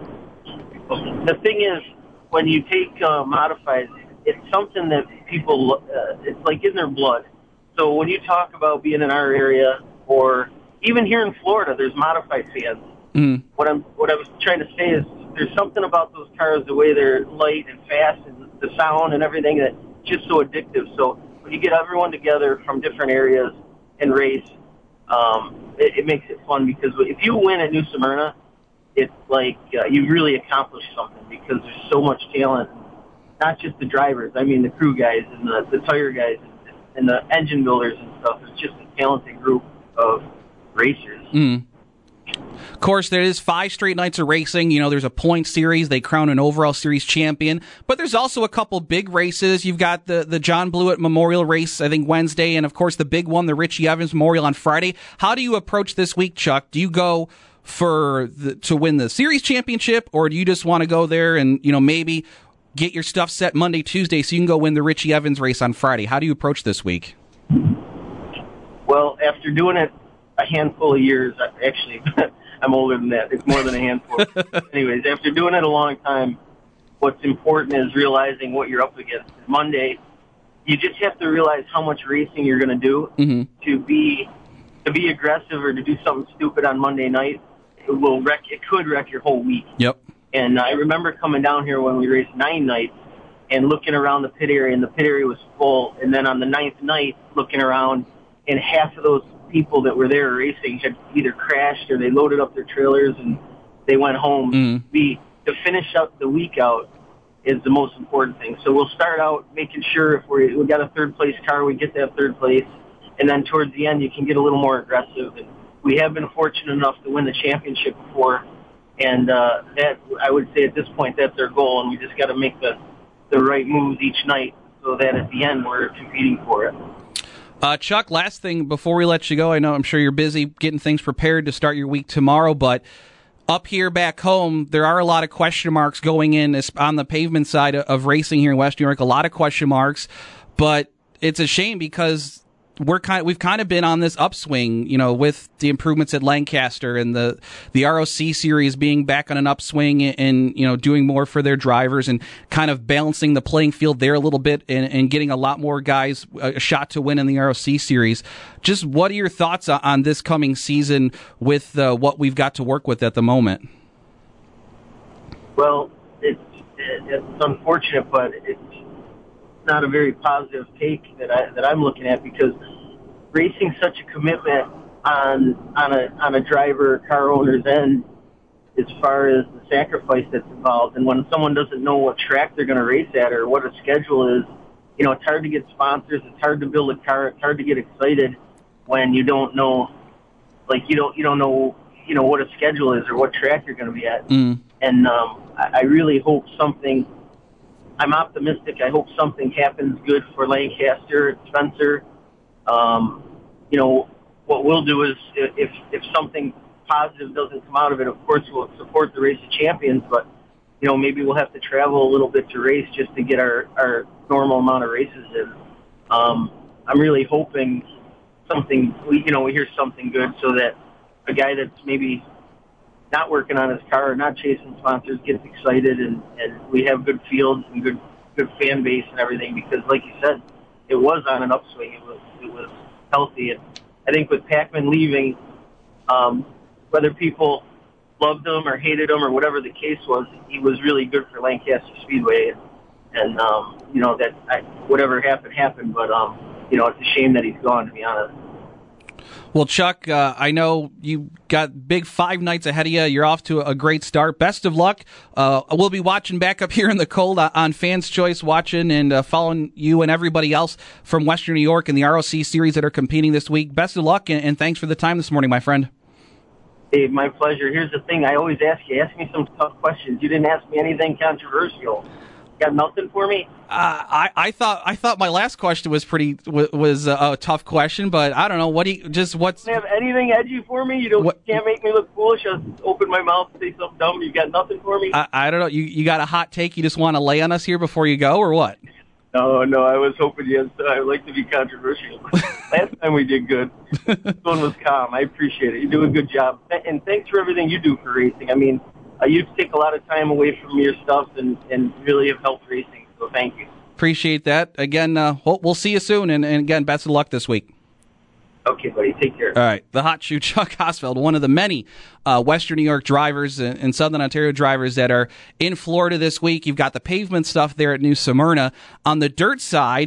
um, the thing is, when you take uh, modifieds, it's something that people, uh, it's like in their blood. So when you talk about being in our area, or even here in Florida, there's modified fans. Mm. What I'm what I was trying to say is there's something about those cars, the way they're light and fast, and the sound and everything, that's just so addictive. So when you get everyone together from different areas and race, um, it, it makes it fun, because if you win at New Smyrna, it's like uh, you really accomplished something, because there's so much talent. Not just the drivers, I mean the crew guys and the, the tire guys and the engine builders and stuff. It's just a talented group of racers. Mm. Of course, there is five straight nights of racing. You know, there's a point series. They crown an overall series champion. But there's also a couple big races. You've got the, the John Blewett Memorial race, I think, Wednesday. And, of course, the big one, the Richie Evans Memorial on Friday. How do you approach this week, Chuck? Do you go for the, to win the series championship, or do you just want to go there and, you know, maybe get your stuff set Monday, Tuesday so you can go win the Richie Evans race on Friday? How do you approach this week? Well, after doing it a handful of years, actually, I'm older than that. It's more than a handful. Anyways, after doing it a long time, what's important is realizing what you're up against. Monday, you just have to realize how much racing you're going to do mm-hmm. to be to be aggressive or to do something stupid on Monday night. It will wreck. It could wreck your whole week. Yep. And I remember coming down here when we raced nine nights and looking around the pit area, and the pit area was full. And then on the ninth night, looking around, and half of those people that were there racing had either crashed or they loaded up their trailers and they went home. Mm. We, to finish up the week out is the most important thing. So we'll start out making sure if we we got a third place car, we get that third place. And then towards the end, you can get a little more aggressive. And we have been fortunate enough to win the championship before. And uh, that, I would say at this point, that's our goal. And we just got to make the, the right moves each night so that at the end we're competing for it. Uh, Chuck, last thing before we let you go, I know I'm sure you're busy getting things prepared to start your week tomorrow, but up here back home, there are a lot of question marks going in on the pavement side of racing here in West New York, a lot of question marks, but it's a shame because we're kind we've kind of been on this upswing, you know, with the improvements at Lancaster and the the R O C series being back on an upswing and, and you know doing more for their drivers and kind of balancing the playing field there a little bit and, and getting a lot more guys a shot to win in the R O C series. Just what are your thoughts on this coming season with uh, what we've got to work with at the moment? Well, it's it's unfortunate, but it's not a very positive take that I that I'm looking at, because racing's such a commitment on on a on a driver car owner's end as far as the sacrifice that's involved. And when someone doesn't know what track they're going to race at or what a schedule is, you know, it's hard to get sponsors. It's hard to build a car. It's hard to get excited when you don't know, like you don't you don't know you know what a schedule is or what track you're going to be at. Mm. And um, I, I really hope something. I'm optimistic. I hope something happens good for Lancaster, Spencer. Um, you know, what we'll do is if if something positive doesn't come out of it, of course we'll support the Race of Champions, but, you know, maybe we'll have to travel a little bit to race just to get our, our normal amount of races in. Um, I'm really hoping something, we you know, we hear something good so that a guy that's maybe not working on his car or not chasing sponsors gets excited, and, and we have good fields and good good fan base and everything, because like you said, it was on an upswing. It was it was healthy. And I think with Packman leaving, um, whether people loved him or hated him or whatever the case was, he was really good for Lancaster Speedway. And, and um, you know, that I, whatever happened, happened. But, um, you know, it's a shame that he's gone, to be honest. Well, Chuck, uh, I know you got big five nights ahead of you. You're off to a great start. Best of luck. Uh, we'll be watching back up here in the cold on Fans Choice, watching and uh, following you and everybody else from Western New York in the R O C series that are competing this week. Best of luck, and, and thanks for the time this morning, my friend. Hey, my pleasure. Here's the thing. I always ask you, ask me some tough questions. You didn't ask me anything controversial. Got nothing for me? Uh, I, I thought I thought my last question was pretty was a, a tough question, but I don't know. What do you just what's? You don't have anything edgy for me? You don't what, can't make me look foolish. I'll open my mouth and say something dumb. You got nothing for me? I, I don't know. You you got a hot take you just want to lay on us here before you go, or what? No, no. I was hoping yes. I would like to be controversial. Last time we did good. This one was calm. I appreciate it. You do a good job, and thanks for everything you do for racing. I mean. Uh, you take a lot of time away from your stuff and, and really have helped racing, so thank you. Appreciate that. Again, uh, we'll, we'll see you soon, and, and again, best of luck this week. Okay, buddy. Take care. All right. The hot shoe, Chuck Hosfeld, one of the many uh, Western New York drivers and, and Southern Ontario drivers that are in Florida this week. You've got the pavement stuff there at New Smyrna. On the dirt side,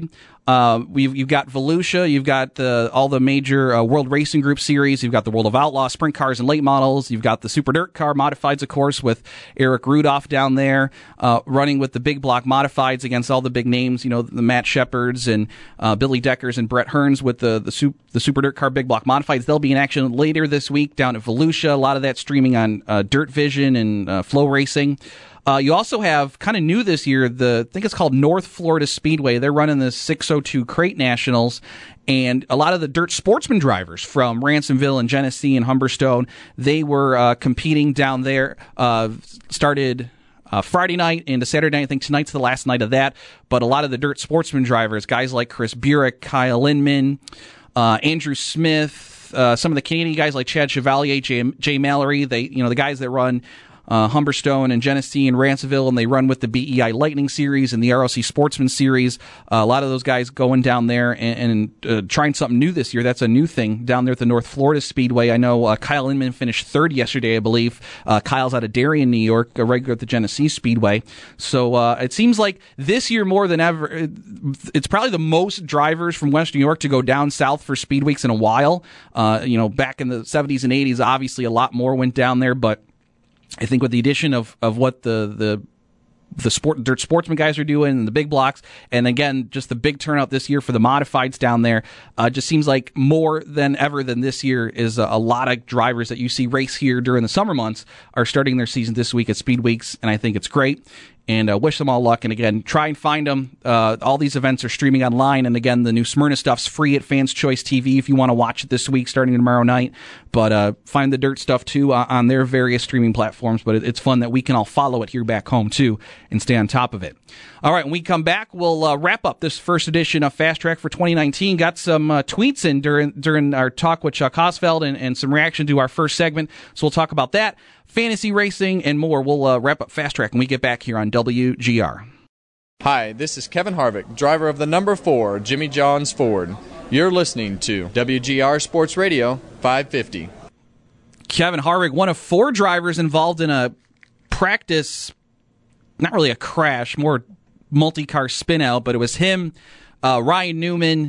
Uh, we've you've got Volusia, you've got the, all the major uh, World Racing Group series, you've got the World of Outlaws sprint cars and late models, you've got the Super Dirt Car modifieds, of course, with Eric Rudolph down there uh, running with the big block modifieds against all the big names, you know, the Matt Shepards and uh, Billy Deckers and Brett Hearns with the the, super, the Super Dirt Car big block modifieds. They'll be in action later this week down at Volusia. A lot of that streaming on uh, Dirt Vision and uh, Flow Racing. Uh, you also have, kind of new this year, the I think it's called North Florida Speedway. They're running the six oh two Crate Nationals, and a lot of the dirt sportsman drivers from Ransomville and Genesee and Humberstone, they were uh, competing down there. Uh, started uh, Friday night into Saturday night. I think tonight's the last night of that. But a lot of the dirt sportsman drivers, guys like Chris Burek, Kyle Inman, uh, Andrew Smith, uh, some of the Canadian guys like Chad Chevalier, Jay, Jay Mallory, they, you know, the guys that run Uh, Humberstone and Genesee and Ransomville, and they run with the B E I Lightning Series and the R L C Sportsman Series. Uh, a lot of those guys going down there and, and uh, trying something new this year. That's a new thing down there at the North Florida Speedway. I know uh, Kyle Inman finished third yesterday, I believe. Uh, Kyle's out of Darien, New York, a regular at the Genesee Speedway. So uh, it seems like this year more than ever, it's probably the most drivers from West New York to go down south for Speed Weeks in a while. Uh, you know, back in the seventies and eighties, obviously a lot more went down there, but I think with the addition of, of what the, the the sport dirt sportsman guys are doing and the big blocks, and again just the big turnout this year for the modifieds down there, uh, just seems like more than ever than this year is a, a lot of drivers that you see race here during the summer months are starting their season this week at Speed Weeks, and I think it's great. And uh, wish them all luck. And again, try and find them. Uh, all these events are streaming online. And again, the new Smyrna stuff's free at Fans Choice T V if you want to watch it this week, starting tomorrow night. But uh, find the dirt stuff too uh, on their various streaming platforms. But it, it's fun that we can all follow it here back home too and stay on top of it. All right, when we come back, we'll uh, wrap up this first edition of Fast Track for twenty nineteen. Got some uh, tweets in during during our talk with Chuck Hosfeld and, and some reaction to our first segment. So we'll talk about that, fantasy racing, and more. We'll uh, wrap up Fast Track when we get back here on W G R. Hi, this is Kevin Harvick, driver of the number four Jimmy John's Ford. You're listening to W G R Sports Radio five fifty. Kevin Harvick, one of four drivers involved in a practice, not really a crash, more multi-car spin-out, but it was him, uh, Ryan Newman,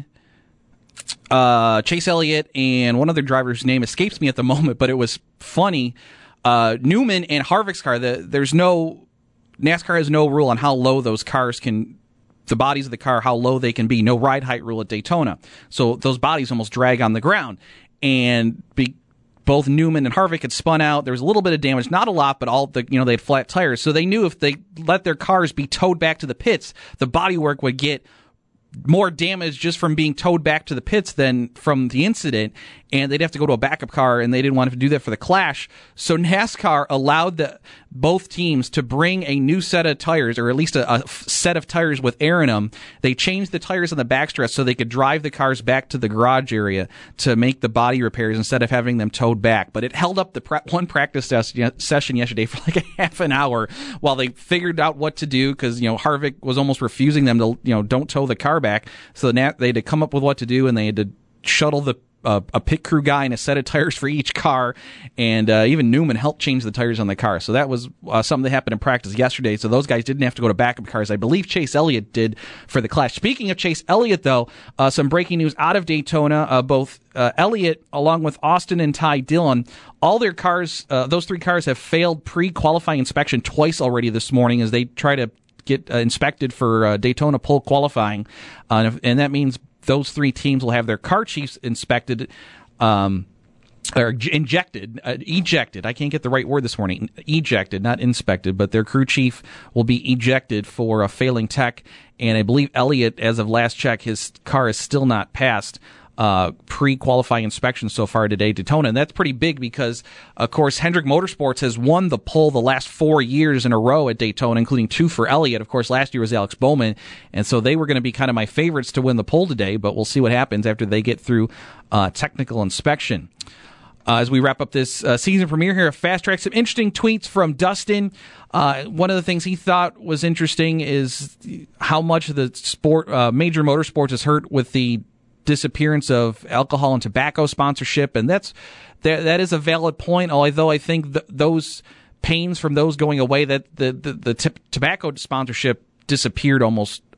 uh, Chase Elliott, and one other driver's name escapes me at the moment, but it was funny. Uh, Newman and Harvick's car, the, there's no, NASCAR has no rule on how low those cars can, the bodies of the car, how low they can be. No ride height rule at Daytona. So those bodies almost drag on the ground. And be, both Newman and Harvick had spun out. There was a little bit of damage, not a lot, but all the, you know, they had flat tires. So they knew if they let their cars be towed back to the pits, the bodywork would get more damage just from being towed back to the pits than from the incident, and they'd have to go to a backup car, and they didn't want to do that for the clash. So NASCAR allowed the, both teams to bring a new set of tires, or at least a, a set of tires with air in them. They changed the tires on the backstretch so they could drive the cars back to the garage area to make the body repairs instead of having them towed back. But it held up the pre- one practice session yesterday for like a half an hour while they figured out what to do, because, you know, Harvick was almost refusing them to, you know, don't tow the car back. So they had to come up with what to do, and they had to shuttle the uh, a pit crew guy and a set of tires for each car, and uh, even Newman helped change the tires on the car. So that was uh, something that happened in practice yesterday. So those guys didn't have to go to backup cars. I believe Chase Elliott did for the clash. Speaking of Chase Elliott, though, uh, some breaking news out of Daytona. Uh, both uh, Elliott, along with Austin and Ty Dillon, all their cars, uh, those three cars have failed pre-qualifying inspection twice already this morning as they try to get uh, inspected for uh, Daytona pole qualifying, uh, and, if, and that means those three teams will have their car chiefs inspected, um, or injected, uh, ejected. I can't get the right word this morning. Ejected, not inspected, but their crew chief will be ejected for a failing tech. And I believe Elliott, as of last check, his car is still not passed Uh, pre-qualifying inspection so far today, Daytona. And that's pretty big because, of course, Hendrick Motorsports has won the pole the last four years in a row at Daytona, including two for Elliott. Of course, last year was Alex Bowman, and so they were going to be kind of my favorites to win the pole today, but we'll see what happens after they get through uh, technical inspection. Uh, as we wrap up this uh, season premiere here of Fast Track, some interesting tweets from Dustin. Uh, one of the things he thought was interesting is how much the sport, uh, major motorsports is hurt with the disappearance of alcohol and tobacco sponsorship, and that's that, that is a valid point, although I think th- those pains from those going away, that the, the, the t- tobacco sponsorship disappeared almost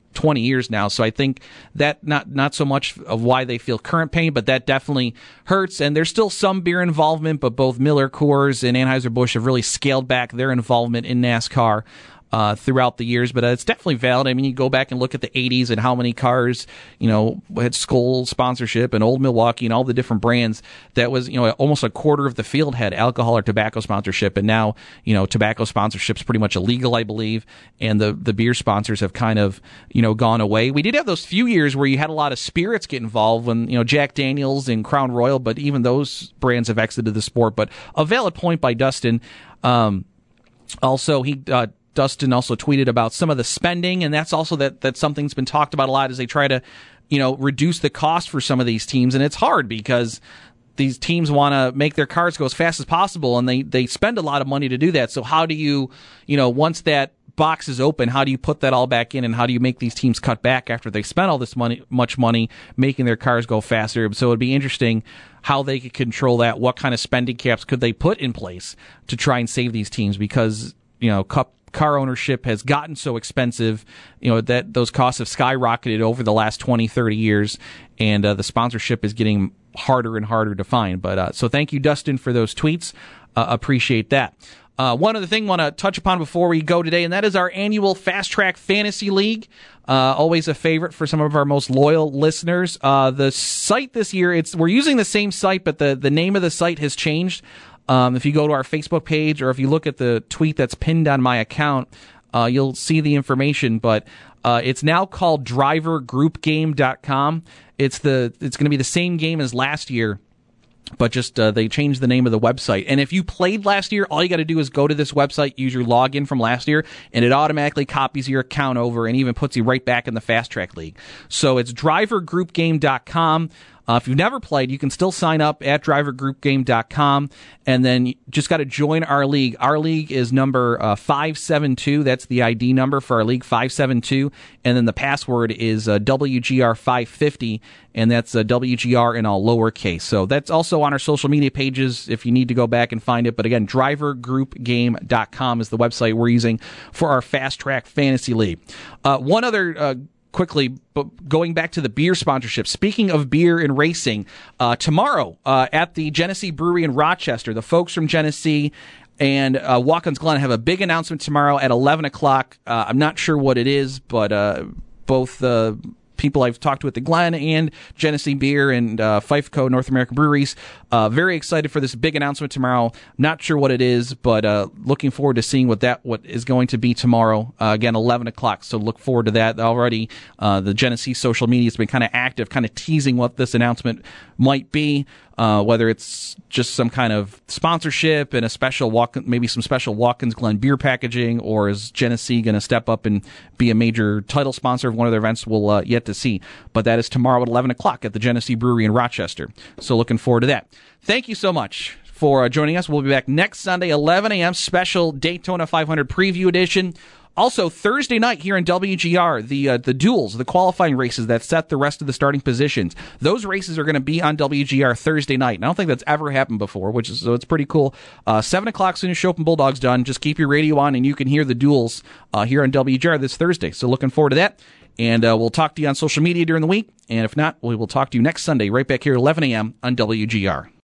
twenty years now. So I think that not not so much of why they feel current pain, but that definitely hurts. And there's still some beer involvement, but both Miller Coors and Anheuser-Busch have really scaled back their involvement in NASCAR Uh, throughout the years, but uh, it's definitely valid. I mean, you go back and look at the eighties and how many cars, you know, had Skoal sponsorship and Old Milwaukee and all the different brands. That was, you know, almost a quarter of the field had alcohol or tobacco sponsorship, and now, you know, tobacco sponsorship's pretty much illegal, I believe, and the the beer sponsors have kind of, you know, gone away. We did have those few years where you had a lot of spirits get involved when, you know, Jack Daniels and Crown Royal, but even those brands have exited the sport. But a valid point by Dustin. Um, also, he uh, Dustin also tweeted about some of the spending, and that's also that that's something that's been talked about a lot as they try to, you know, reduce the cost for some of these teams. And it's hard because these teams want to make their cars go as fast as possible, and they, they spend a lot of money to do that. So how do you, you know, once that box is open, how do you put that all back in, and how do you make these teams cut back after they spent all this money, much money making their cars go faster? So it'd be interesting how they could control that. What kind of spending caps could they put in place to try and save these teams? Because, you know, cup car ownership has gotten so expensive, you know, that those costs have skyrocketed over the last twenty, thirty years, and uh, the sponsorship is getting harder and harder to find. But uh, so thank you, Dustin, for those tweets. Uh, appreciate that. Uh, one other thing I want to touch upon before we go today, and that is our annual Fast Track Fantasy League. Uh, always a favorite for some of our most loyal listeners. Uh, the site this year, it's we're using the same site, but the, the name of the site has changed. Um, if you go to our Facebook page, or if you look at the tweet that's pinned on my account, uh, you'll see the information. But uh, it's now called driver group game dot com. It's the it's going to be the same game as last year, but just uh, they changed the name of the website. And if you played last year, all you got to do is go to this website, use your login from last year, and it automatically copies your account over and even puts you right back in the Fast Track League. So it's driver group game dot com. Uh, if you've never played, you can still sign up at driver group game dot com, and then you just got to join our league. Our league is number uh, five seven two. That's the I D number for our league, five seven two. And then the password is uh, W G R five fifty, and that's uh, W G R in all lowercase. So that's also on our social media pages if you need to go back and find it. But again, driver group game dot com is the website we're using for our Fast Track Fantasy League. Uh, one other uh, Quickly, but going back to the beer sponsorship, speaking of beer and racing, uh, tomorrow uh, at the Genesee Brewery in Rochester, the folks from Genesee and uh, Watkins Glen have a big announcement tomorrow at eleven o'clock. Uh, I'm not sure what it is, but uh, both the uh, people I've talked to at the Glen and Genesee Beer and uh, Fifeco North American Breweries, uh, very excited for this big announcement tomorrow. Not sure what it is, but uh, looking forward to seeing what that what is going to be tomorrow. Uh, again, eleven o'clock, so look forward to that. Already, uh, the Genesee social media has been kind of active, kind of teasing what this announcement might be. Uh, whether it's just some kind of sponsorship and a special walk, maybe some special Watkins Glen beer packaging, or is Genesee going to step up and be a major title sponsor of one of their events? We'll uh, yet to see. But that is tomorrow at eleven o'clock at the Genesee Brewery in Rochester. So looking forward to that. Thank you so much for uh, joining us. We'll be back next Sunday, eleven a.m., special Daytona five hundred preview edition. Also, Thursday night here in W G R, the uh, the duels, the qualifying races that set the rest of the starting positions. Those races are going to be on W G R Thursday night. And I don't think that's ever happened before, which is so it's pretty cool. Uh, seven o'clock soon as Chopin Bulldog's done. Just keep your radio on and you can hear the duels uh, here on W G R this Thursday. So looking forward to that. And uh, we'll talk to you on social media during the week. And if not, we will talk to you next Sunday right back here at eleven a.m. on W G R.